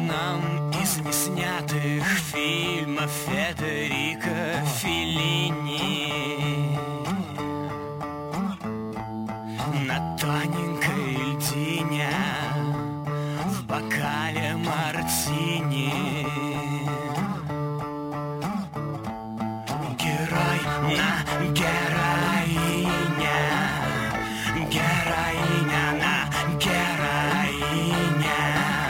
одном из неснятых фильмов Федерико Феллини на тоненькой льдине в бокале мартини герой на героине, героиня на героине,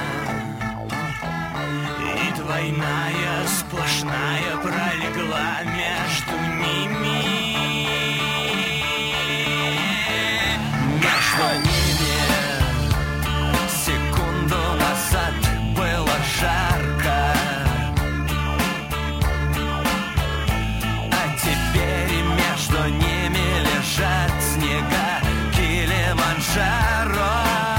и двойная сплошная пролегла между ними. Между ними секунду назад было жарко, а теперь между ними лежат снега Килиманджаро.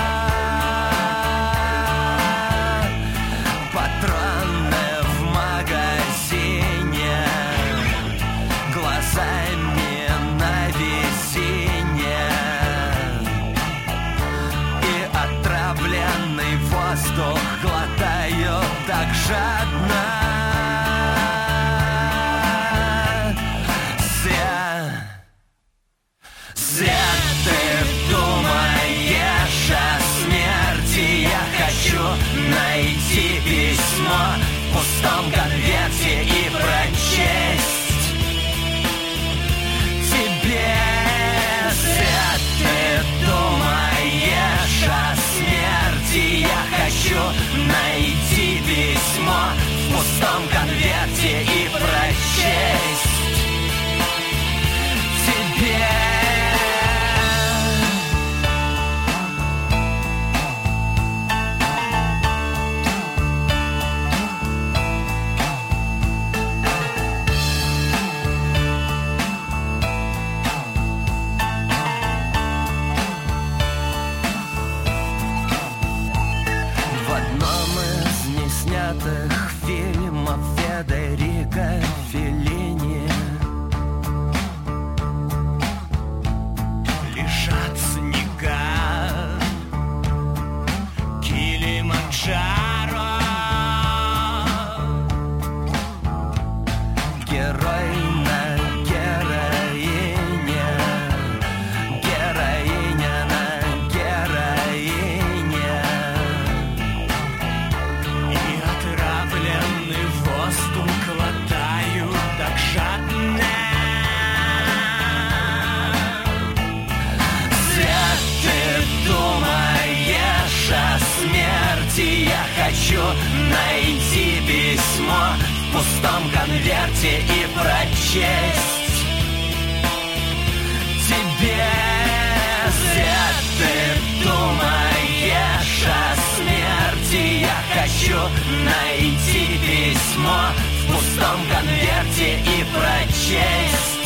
Патроны в магазине, глазами на весенне, и отравленный воздух глотаю так жадно. Зря ты думаешь о смерти. Я хочу найти письмо в пустом конверте и прочесть тебе. Зря ты думаешь о смерти. Я хочу найти письмо в пустом конверте и прочесть тебе. Фильмов Федерико Феллини лежат снега Килиманджаро. Герой на героине, героиня на героине, и отравленный воздух глотаю так жадно. Зря ты думаешь о смерти. Я хочу найти письмо в пустом конверте и прочесть тебе. Зря ты думаешь о смерти. Я хочу найти письмо в пустом конверте и прочесть